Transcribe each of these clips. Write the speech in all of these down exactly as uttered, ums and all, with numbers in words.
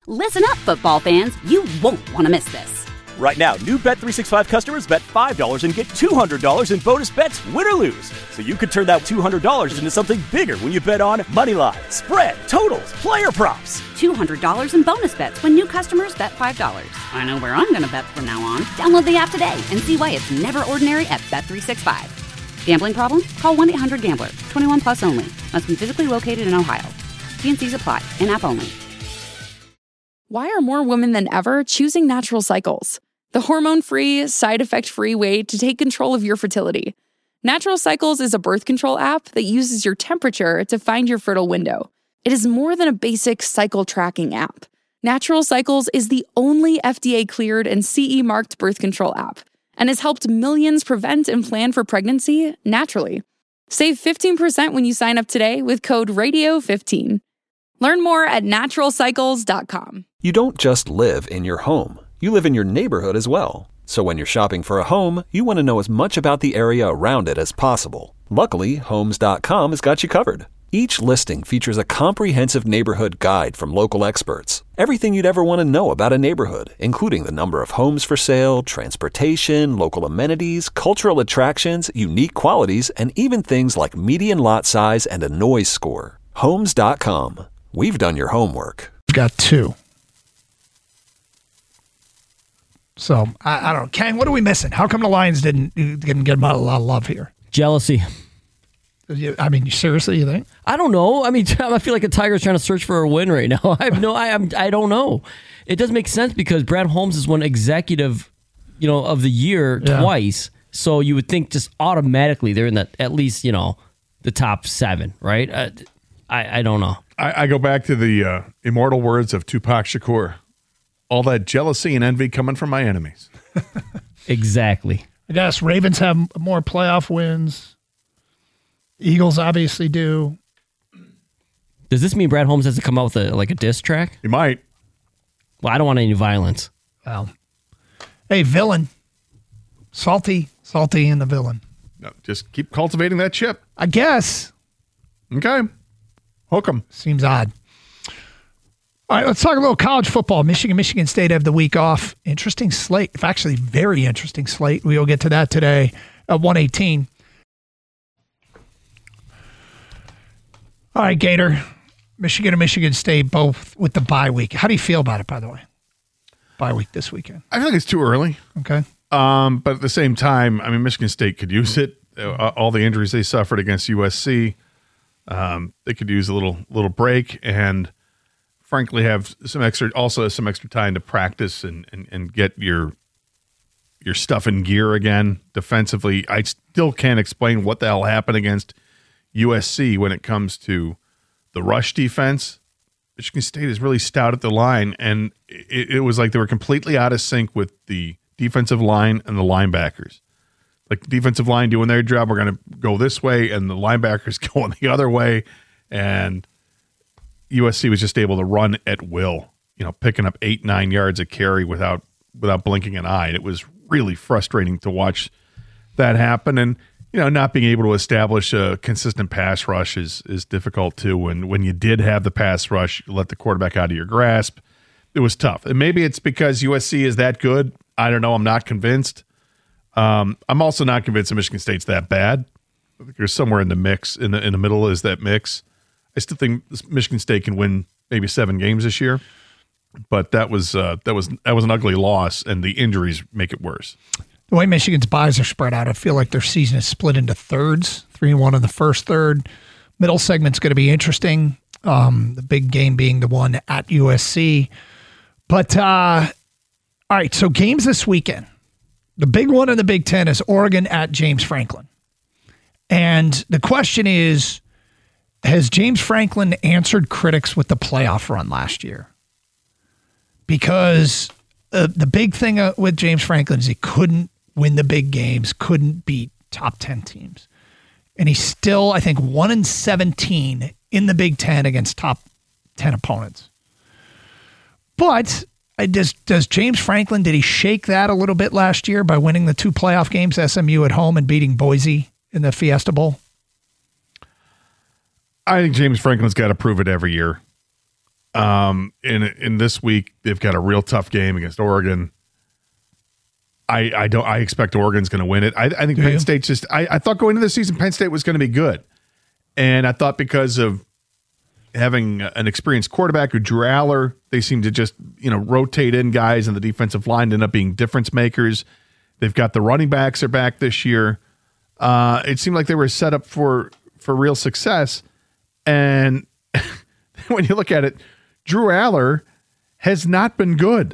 Listen up, football fans. You won't want to miss this. Right now, new Bet three sixty-five customers bet five dollars and get two hundred dollars in bonus bets, win or lose. So you could turn that two hundred dollars into something bigger when you bet on money line, spread, totals, player props. two hundred dollars in bonus bets when new customers bet five dollars. I know where I'm going to bet from now on. Download the app today and see why it's never ordinary at Bet three sixty-five. Gambling problem? Call one eight hundred gambler. twenty-one plus only. Must be physically located in Ohio. T and C's apply. In-app only. Why are more women than ever choosing Natural Cycles? The hormone-free, side-effect-free way to take control of your fertility. Natural Cycles is a birth control app that uses your temperature to find your fertile window. It is more than a basic cycle tracking app. Natural Cycles is the only F D A-cleared and C E-marked birth control app and has helped millions prevent and plan for pregnancy naturally. Save fifteen percent when you sign up today with code radio fifteen. Learn more at natural cycles dot com. You don't just live in your home. You live in your neighborhood as well. So when you're shopping for a home, you want to know as much about the area around it as possible. Luckily, homes dot com has got you covered. Each listing features a comprehensive neighborhood guide from local experts. Everything you'd ever want to know about a neighborhood, including the number of homes for sale, transportation, local amenities, cultural attractions, unique qualities, and even things like median lot size and a noise score. homes dot com. We've done your homework. Got two. So, I, I don't know. Ken, what are we missing? How come the Lions didn't, didn't get a lot of love here? Jealousy. I mean, seriously, you think? I don't know. I mean, I feel like a Tiger's trying to search for a win right now. I have no, I am, I don't know. It does make sense because Brad Holmes has won executive, you know, of the year yeah. twice. So you would think just automatically they're in that at least, you know, the top seven, right? Uh, I, I don't know. I, I go back to the uh, immortal words of Tupac Shakur. All that jealousy and envy coming from my enemies. Exactly. I guess Ravens have more playoff wins. Eagles obviously do. Does this mean Brad Holmes has to come out with a, like a diss track? He might. Well, I don't want any violence. Well, hey, villain. Salty, salty and the villain. No, just keep cultivating that chip. I guess. Okay. Hook 'em. Seems odd. All right, let's talk a little college football. Michigan, Michigan State have the week off. Interesting slate. Actually, very interesting slate. We will get to that today at one eighteen. All right, Gator. Michigan and Michigan State both with the bye week. How do you feel about it, by the way? Bye week this weekend. I feel like it's too early. Okay. Um, but at the same time, I mean, Michigan State could use it. Uh, all the injuries they suffered against U S C, um, they could use a little little break and, frankly, have some extra, also some extra time to practice and, and, and get your your stuff in gear again defensively. I still can't explain what the hell happened against U S C when it comes to the rush defense. Michigan State is really stout at the line, and it, it was like they were completely out of sync with the defensive line and the linebackers. Like the defensive line doing their job, we're going to go this way, and the linebackers going the other way, and U S C was just able to run at will, you know, picking up eight, nine yards a carry without without blinking an eye. And it was really frustrating to watch that happen. And, you know, not being able to establish a consistent pass rush is is difficult too. And when you did have the pass rush, you let the quarterback out of your grasp. It was tough. And maybe it's because U S C is that good. I don't know. I'm not convinced. Um, I'm also not convinced that Michigan State's that bad. I think there's somewhere in the mix, in the in the middle is that mix. I still think Michigan State can win maybe seven games this year, but that was uh, that was that was an ugly loss, and the injuries make it worse. The way Michigan's buys are spread out, I feel like their season is split into thirds, three and one in the first third. Middle segment's going to be interesting. Um, the big game being the one at U S C. But uh, all right, so games this weekend. The big one in the Big Ten is Oregon at James Franklin, and the question is, has James Franklin answered critics with the playoff run last year? Because uh, the big thing uh, with James Franklin is he couldn't win the big games, couldn't beat top ten teams. And he's still, I think, one and seventeen in the Big Ten against top ten opponents. But uh, does, does James Franklin, did he shake that a little bit last year by winning the two playoff games, S M U at home and beating Boise in the Fiesta Bowl? I think James Franklin's got to prove it every year. Um, in in this week, they've got a real tough game against Oregon. I, I don't. I expect Oregon's going to win it. I, I think Do Penn you? State's just. I, I thought going into the season, Penn State was going to be good, and I thought because of having an experienced quarterback who Drew Aller, they seem to just you know rotate in guys, and the defensive line end up being difference makers. They've got the running backs are back this year. Uh, it seemed like they were set up for for real success, and when you look at it, Drew Aller has not been good.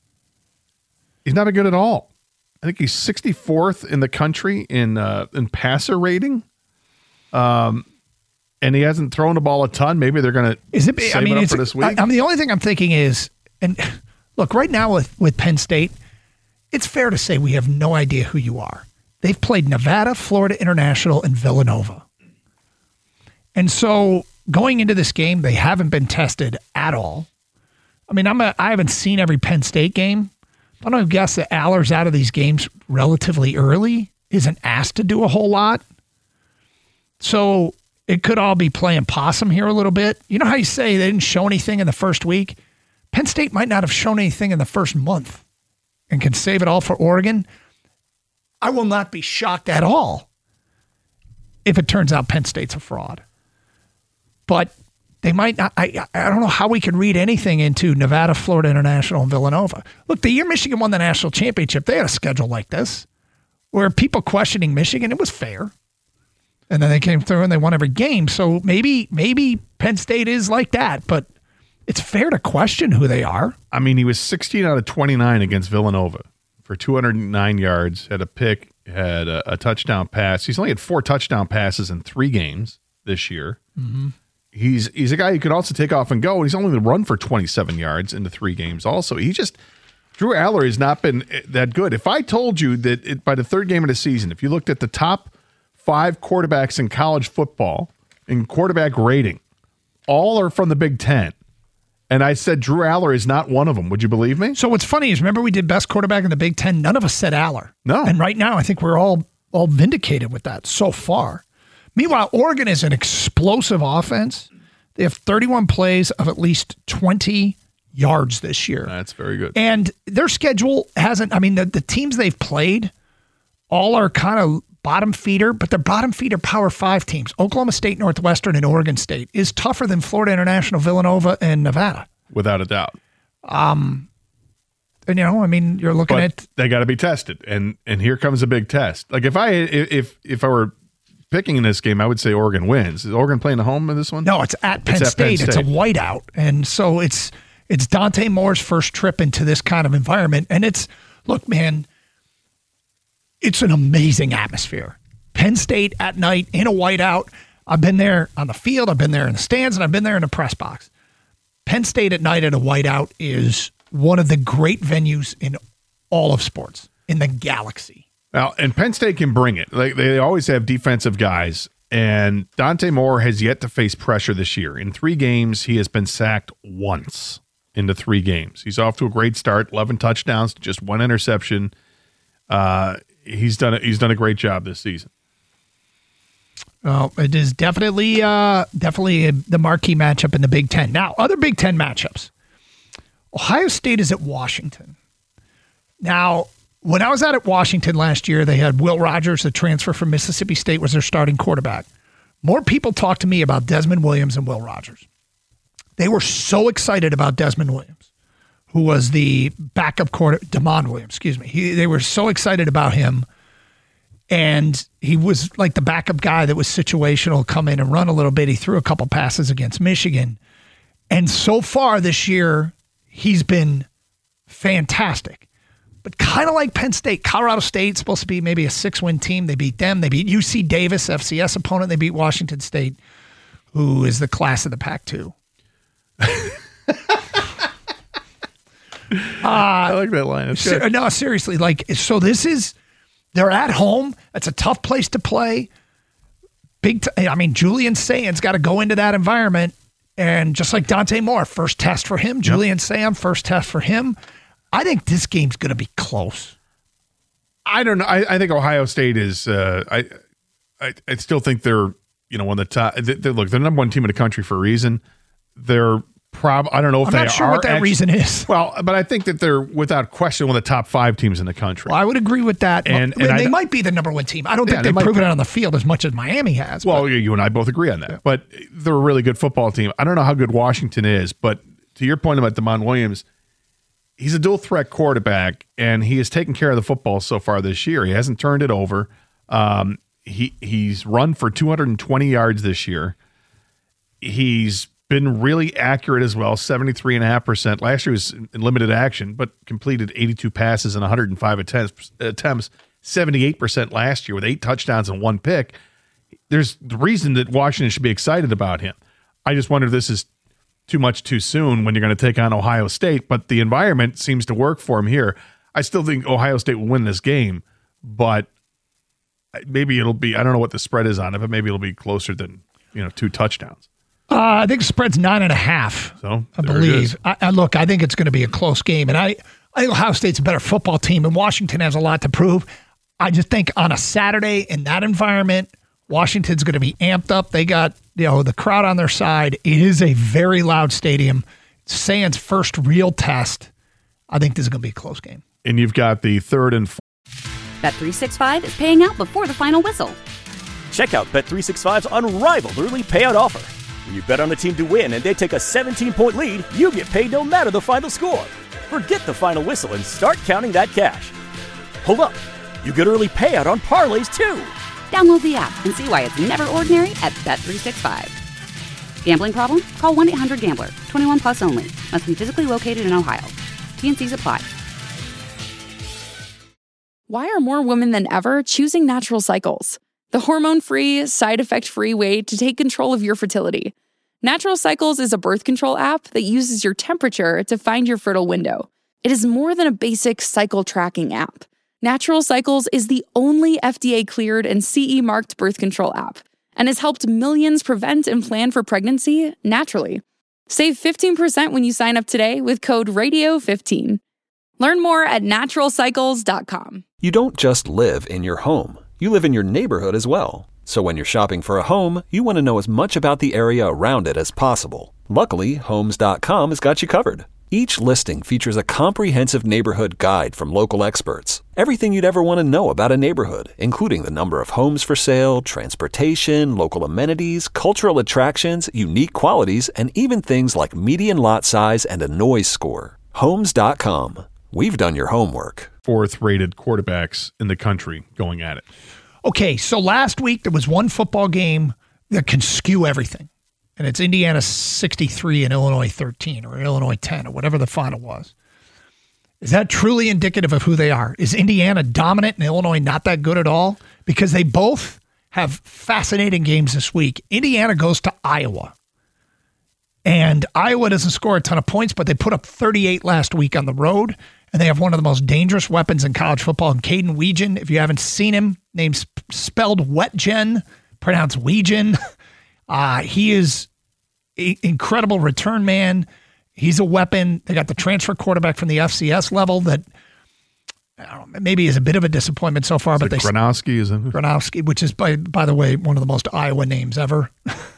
He's not been good at all. I think he's sixty-fourth in the country in uh, in passer rating, um, and he hasn't thrown the ball a ton. Maybe they're going to Is it? save I mean, it up it's, for this week. I, I mean, the only thing I'm thinking is, and look, right now with with Penn State, it's fair to say we have no idea who you are. They've played Nevada, Florida International, and Villanova, and so going into this game, they haven't been tested at all. I mean, I'm a, I haven't seen every Penn State game. I don't guess that Aller's out of these games relatively early, isn't asked to do a whole lot. So it could all be playing possum here a little bit. You know how you say they didn't show anything in the first week? Penn State might not have shown anything in the first month and can save it all for Oregon. I will not be shocked at all if it turns out Penn State's a fraud. But they might not. I, I don't know how we can read anything into Nevada, Florida International, and Villanova. Look, the year Michigan won the national championship, they had a schedule like this where people questioning Michigan, it was fair. And then they came through and they won every game. So maybe maybe Penn State is like that, but it's fair to question who they are. I mean, he was sixteen out of twenty-nine against Villanova for two hundred nine yards, had a pick, had a, a touchdown pass. He's only had four touchdown passes in three games this year. Mm-hmm. He's he's a guy who could also take off and go. He's only run for twenty-seven yards into three games also. He just, Drew Aller has not been that good. If I told you that it, by the third game of the season, if you looked at the top five quarterbacks in college football in quarterback rating, all are from the Big Ten, and I said Drew Aller is not one of them, would you believe me? So what's funny is, remember we did best quarterback in the Big Ten? None of us said Aller. No. And right now I think we're all all vindicated with that so far. Meanwhile, Oregon is an explosive offense. They have thirty-one plays of at least twenty yards this year. That's very good. And their schedule hasn't, I mean, the, the teams they've played all are kind of bottom feeder, but they're bottom feeder Power Five teams. Oklahoma State, Northwestern, and Oregon State is tougher than Florida International, Villanova, and Nevada. Without a doubt. Um, and, you know, I mean, you're looking But at. they got to be tested, and and here comes a big test. Like if I if if I were picking in this game, I would say Oregon wins. Is Oregon playing at home in this one? No, it's at Penn, It's at State. Penn It's a State. whiteout. And so it's it's Dante Moore's first trip into this kind of environment. And it's, look, man, it's an amazing atmosphere. Penn State at night in a whiteout. I've been there on the field, I've been there in the stands, and I've been there in the press box. Penn State at night at a whiteout is one of the great venues in all of sports, in the galaxy. Well, and Penn State can bring it. Like they always have defensive guys, and Dante Moore has yet to face pressure this year. In three games, he has been sacked once in the three games. He's off to a great start, eleven touchdowns, just one interception. Uh, he's done a, he's done a great job this season. Well, it is definitely uh, definitely a, the marquee matchup in the Big Ten. Now, other Big Ten matchups. Ohio State is at Washington. Now, when I was out at Washington last year, they had Will Rogers, the transfer from Mississippi State, was their starting quarterback. More people talked to me about Desmond Williams and Will Rogers. They were so excited about Desmond Williams, who was the backup quarter, Damon Williams, excuse me. He, they were so excited about him. And he was like the backup guy that was situational, come in and run a little bit. He threw a couple passes against Michigan. And so far this year, he's been fantastic. But kind of like Penn State, Colorado State, supposed to be maybe a six-win team. They beat them. They beat U C Davis, F C S opponent. They beat Washington State, who is the class of the Pac two. uh, I like that line. It's good. Ser- no, seriously. Like, so this is, they're at home. That's a tough place to play. Big. T- I mean, Julian Sayan's got to go into that environment. And just like Dante Moore, first test for him. Julian yep. Sayan, first test for him. I think this game's going to be close. I don't know. I, I think Ohio State is. Uh, I, I I still think they're you know one of the top. They, they, look, they're the number one team in the country for a reason. They're Prob- I don't know if I'm they not sure are what that actually- reason is. Well, but I think that they're without question one of the top five teams in the country. Well, I would agree with that. And- and, and they I- might be the number one team. I don't Yeah, think they they've might proven be. it on the field as much as Miami has. Well, but- you and I both agree on that. Yeah. But they're a really good football team. I don't know how good Washington is, but to your point about DeMond Williams, he's a dual threat quarterback, and he has taken care of the football so far this year. He hasn't turned it over. Um, he he's run for two hundred twenty yards this year. He's been really accurate as well, seventy-three point five percent. Last year was in limited action, but completed eighty-two passes and one hundred five attempts, attempts seventy-eight percent last year with eight touchdowns and one pick. There's the reason that Washington should be excited about him. I just wonder if this is too much too soon when you're going to take on Ohio State, but the environment seems to work for him here. I still think Ohio State will win this game, but maybe it'll be, I don't know what the spread is on it, but maybe it'll be closer than, you know, two touchdowns. Uh, I think the spread's nine and a half. So I there it believe. is. I, I look, I think it's going to be a close game, and I, I think Ohio State's a better football team, and Washington has a lot to prove. I just think on a Saturday in that environment, Washington's going to be amped up. They got, you know, the crowd on their side. It is a very loud stadium. Sands' first real test. I think this is going to be a close game. And you've got the third and fourth. Bet three sixty-five is paying out before the final whistle. Check out Bet three sixty-five's unrivaled early payout offer. When you bet on a team to win and they take a seventeen-point lead, you get paid no matter the final score. Forget the final whistle and start counting that cash. Hold up. You get early payout on parlays, too. Download the app and see why it's never ordinary at Bet three sixty-five. Gambling problem? Call one eight hundred gambler. twenty-one plus only. Must be physically located in Ohio. T and Cs apply. Why are more women than ever choosing Natural Cycles? The hormone-free, side-effect-free way to take control of your fertility. Natural Cycles is a birth control app that uses your temperature to find your fertile window. It is more than a basic cycle tracking app. Natural Cycles is the only F D A-cleared and C E-marked birth control app and has helped millions prevent and plan for pregnancy naturally. Save fifteen percent when you sign up today with code radio fifteen. Learn more at natural cycles dot com. You don't just live in your home. You live in your neighborhood as well. So when you're shopping for a home, you want to know as much about the area around it as possible. Luckily, homes dot com has got you covered. Each listing features a comprehensive neighborhood guide from local experts. Everything you'd ever want to know about a neighborhood, including the number of homes for sale, transportation, local amenities, cultural attractions, unique qualities, and even things like median lot size and a noise score. homes dot com. We've done your homework. Fourth rated quarterbacks in the country going at it. Okay, so last week there was one football game that can skew everything. And it's Indiana sixty-three and Illinois thirteen or Illinois ten or whatever the final was. Is that truly indicative of who they are? Is Indiana dominant and Illinois not that good at all? Because they both have fascinating games this week. Indiana goes to Iowa. And Iowa doesn't score a ton of points, but they put up thirty-eight last week on the road. And they have one of the most dangerous weapons in college football, in Caden Weegan. If you haven't seen him, name's spelled Wetgen, pronounced Weegan. Uh, he is an incredible return man. He's a weapon. They got the transfer quarterback from the F C S level that I don't know, maybe is a bit of a disappointment so far. Is but it they Gronowski is it? Gronowski, which is by by the way one of the most Iowa names ever.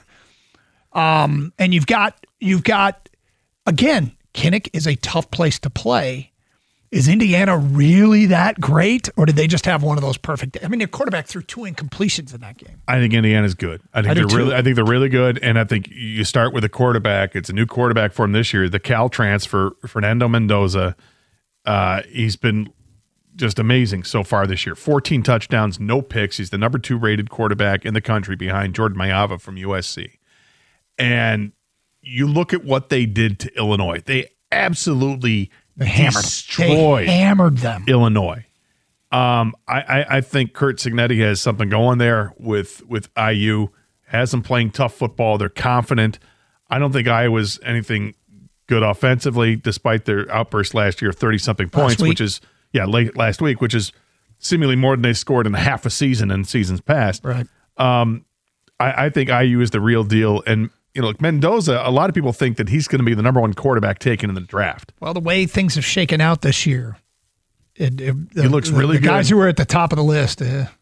um, and you've got you've got again, Kinnick is a tough place to play. Is Indiana really that great, or did they just have one of those perfect? I mean, their quarterback threw two incompletions in that game. I think Indiana's good. I think I do they're too. really. I think they're really good, and I think you start with a quarterback. It's a new quarterback for him this year. The Cal transfer, Fernando Mendoza. Uh, he's been just amazing so far this year. fourteen touchdowns, no picks. He's the number two rated quarterback in the country behind Jordan Mayava from U S C. And you look at what they did to Illinois. They absolutely. They hammered, destroyed they hammered them. Illinois. Um, I, I, I think Kurt Cignetti has something going there with with I U. Has them playing tough football. They're confident. I don't think Iowa's anything good offensively, despite their outburst last year of thirty-something points, which is, yeah, late last week, which is seemingly more than they scored in half a season in seasons past. Right. Um, I, I think I U is the real deal. And you know, like Mendoza, a lot of people think that he's going to be the number one quarterback taken in the draft. Well, the way things have shaken out this year, it, it, the, he looks really the good. guys who were at the top of the list, uh,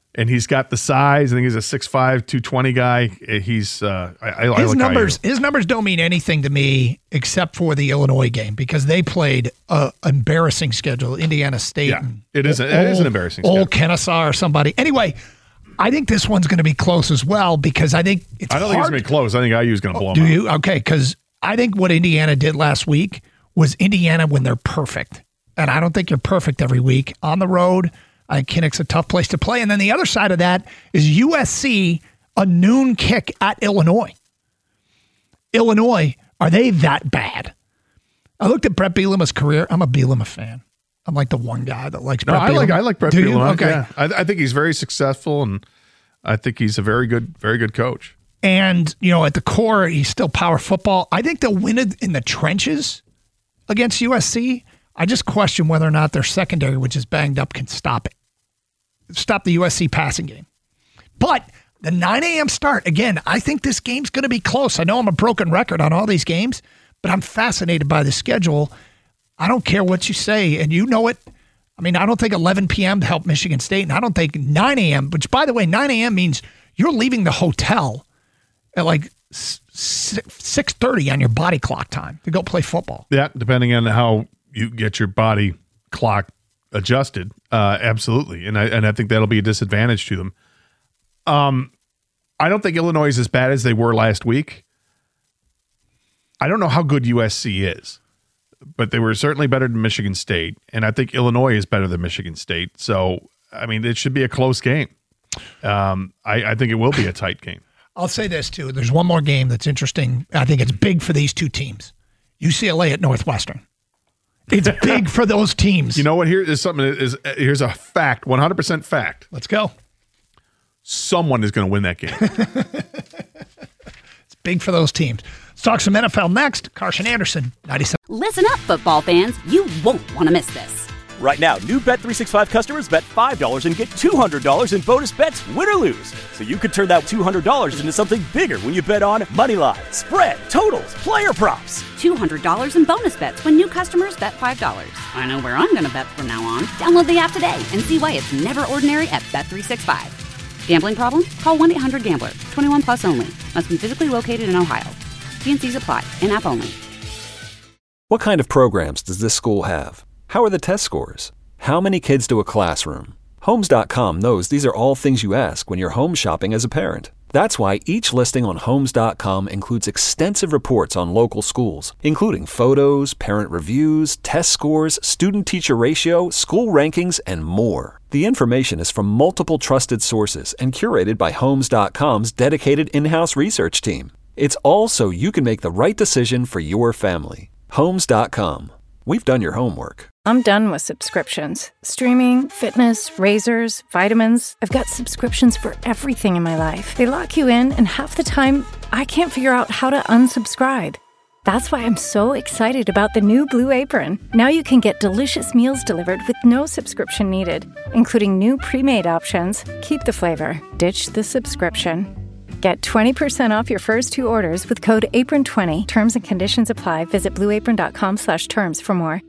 and he's got the size. I think he's a six five, two twenty guy. He's uh, I, I his like numbers. His numbers don't mean anything to me except for the Illinois game because they played a embarrassing schedule. Indiana State. Yeah, and it is. A, it is an embarrassing schedule. Old Kennesaw or somebody. Anyway, I think this one's going to be close as well because I think it's. I don't hard. think it's going to be close. I think I U is going to blow oh, them Do out. you? Okay, because I think what Indiana did last week was Indiana when they're perfect, and I don't think you're perfect every week on the road. I think Kinnick's a tough place to play. And then the other side of that is U S C, a noon kick at Illinois. Illinois, are they that bad? I looked at Brett Bielema's career. I'm a Bielema fan. I'm like the one guy that likes No, Brett I Bielema. like I like Brett Do you? Bielema. Okay. Yeah. I, I think he's very successful, and I think he's a very good, very good coach. And, you know, at the core, he's still power football. I think they'll win it in the trenches against U S C. I just question whether or not their secondary, which is banged up, can stop it. Stop the U S C passing game. But the nine a.m. start, again, I think this game's going to be close. I know I'm a broken record on all these games, but I'm fascinated by the schedule. I don't care what you say, and you know it. I mean, I don't think eleven p.m. to help Michigan State, and I don't think nine a.m., which, by the way, nine a.m. means you're leaving the hotel at like six thirty on your body clock time to go play football. Yeah, depending on how you get your body clock adjusted, uh, absolutely, and I and I think that'll be a disadvantage to them. Um, I don't think Illinois is as bad as they were last week. I don't know how good U S C is, but they were certainly better than Michigan State, and I think Illinois is better than Michigan State. So, I mean, it should be a close game. Um, I, I think it will be a tight game. I'll say this too: there's one more game that's interesting. I think it's big for these two teams: U C L A at Northwestern. It's big for those teams. You know what? Here is something. Is here's a fact, one hundred percent fact. Let's go. Someone is going to win that game. It's big for those teams. Let's talk some N F L next. Carson Anderson, ninety-seven. Listen up, football fans. You won't want to miss this. Right now, new Bet three sixty-five customers bet five dollars and get two hundred dollars in bonus bets, win or lose. So you could turn that two hundred dollars into something bigger when you bet on money line, spread, totals, player props. two hundred dollars in bonus bets when new customers bet five dollars. I know where I'm going to bet from now on. Download the app today and see why it's never ordinary at Bet three sixty-five. Gambling problem? Call one eight hundred gambler. twenty-one plus only. Must be physically located in Ohio. T and C's apply. In-app only. What kind of programs does this school have? How are the test scores? How many kids do a classroom? Homes dot com knows these are all things you ask when you're home shopping as a parent. That's why each listing on Homes dot com includes extensive reports on local schools, including photos, parent reviews, test scores, student-teacher ratio, school rankings, and more. The information is from multiple trusted sources and curated by Homes dot com's dedicated in-house research team. It's all so you can make the right decision for your family. Homes dot com. We've done your homework. I'm done with subscriptions. Streaming, fitness, razors, vitamins. I've got subscriptions for everything in my life. They lock you in, and half the time, I can't figure out how to unsubscribe. That's why I'm so excited about the new Blue Apron. Now you can get delicious meals delivered with no subscription needed, including new pre-made options. Keep the flavor. Ditch the subscription. Get twenty percent off your first two orders with code apron twenty. Terms and conditions apply. Visit blue apron dot com slash terms for more.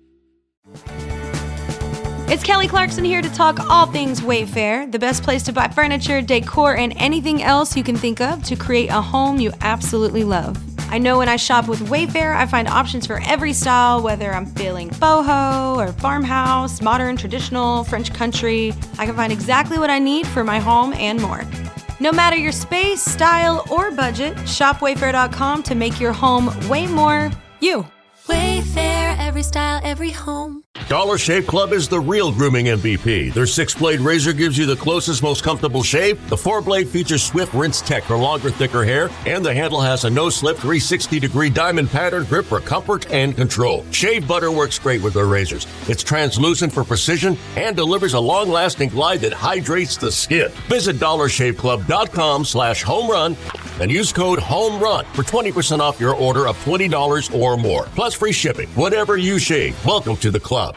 It's Kelly Clarkson here to talk all things Wayfair, the best place to buy furniture, decor, and anything else you can think of to create a home you absolutely love. I know when I shop with Wayfair, I find options for every style, whether I'm feeling boho or farmhouse, modern, traditional, French country. I can find exactly what I need for my home and more. No matter your space, style, or budget, shop wayfair dot com to make your home way more you. Wayfair, every style, every home. Dollar Shave Club is the real grooming M V P. Their six-blade razor gives you the closest, most comfortable shave. The four-blade features Swift Rinse Tech for longer, thicker hair. And the handle has a no-slip three sixty degree diamond pattern grip for comfort and control. Shave butter works great with their razors. It's translucent for precision and delivers a long-lasting glide that hydrates the skin. Visit dollar shave club dot com slash home run and use code HOMERUN for twenty percent off your order of twenty dollars or more. Plus free shipping. Whatever you shave, welcome to the club.